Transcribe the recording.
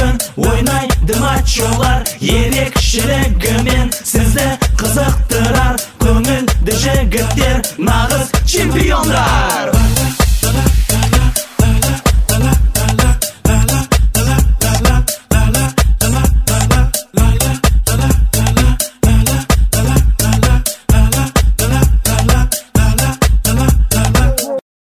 бүгін ойнайды матчолар. Ерекшелігімен сізді қызықтырар көңілді жігіттер, нағыз чемпиондар.